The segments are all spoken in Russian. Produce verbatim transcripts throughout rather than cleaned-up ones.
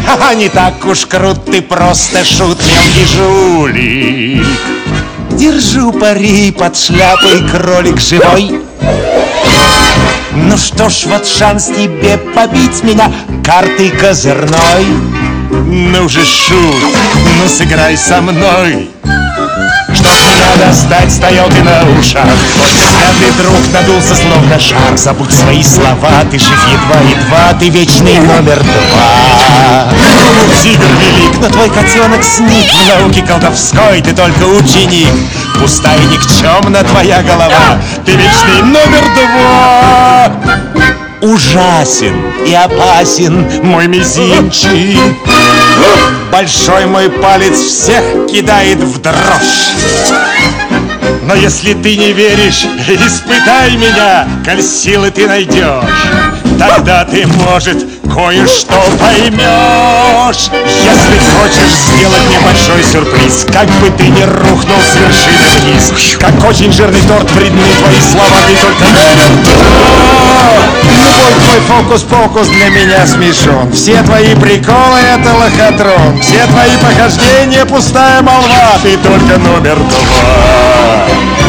Ха-ха, не так уж крут, ты просто шут, мелкий жулик. Держу пари, под шляпой кролик живой. Ну что ж, вот шанс тебе побить меня картой козырной. Ну же, шут, ну сыграй со мной. Чтоб меня достать, стоял ты на ушах. Вот взгляд и друг надулся словно шар. Забудь свои слова, ты жив едва-едва, ты вечный номер два. Тигр велик, но твой котенок сник. В науке колдовской ты только ученик. Пустая никчемна твоя голова, ты вечный номер два. Ужасен и опасен мой мизинчик. Большой мой палец всех кидает в дрожь. Но если ты не веришь, испытай меня, коль силы ты найдешь. Тогда ты, может, кое-что поймешь. Если хочешь сделать мне большой сюрприз, как бы ты ни рухнул с вершины вниз, как очень жирный торт вредны твои слова, ты только номер два. Любой твой фокус-покус для меня смешон. Все твои приколы — это лохотрон. Все твои похождения — пустая молва. Ты только номер два.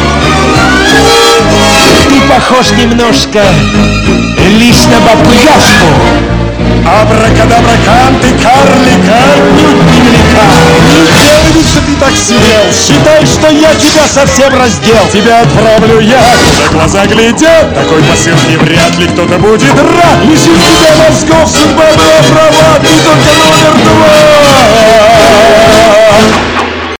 Ты похож немножко лишь на бабу Яшку. Абракадабракан, ты карлика отнюдь не велика. Не делай вид, что ты так сидел. Считай, что я тебя совсем раздел. Тебя отправлю я, куда глаза глядят. Такой посылки вряд ли кто-то будет рад. Лишив тебя мозгов, судьба была права. Ты только номер два.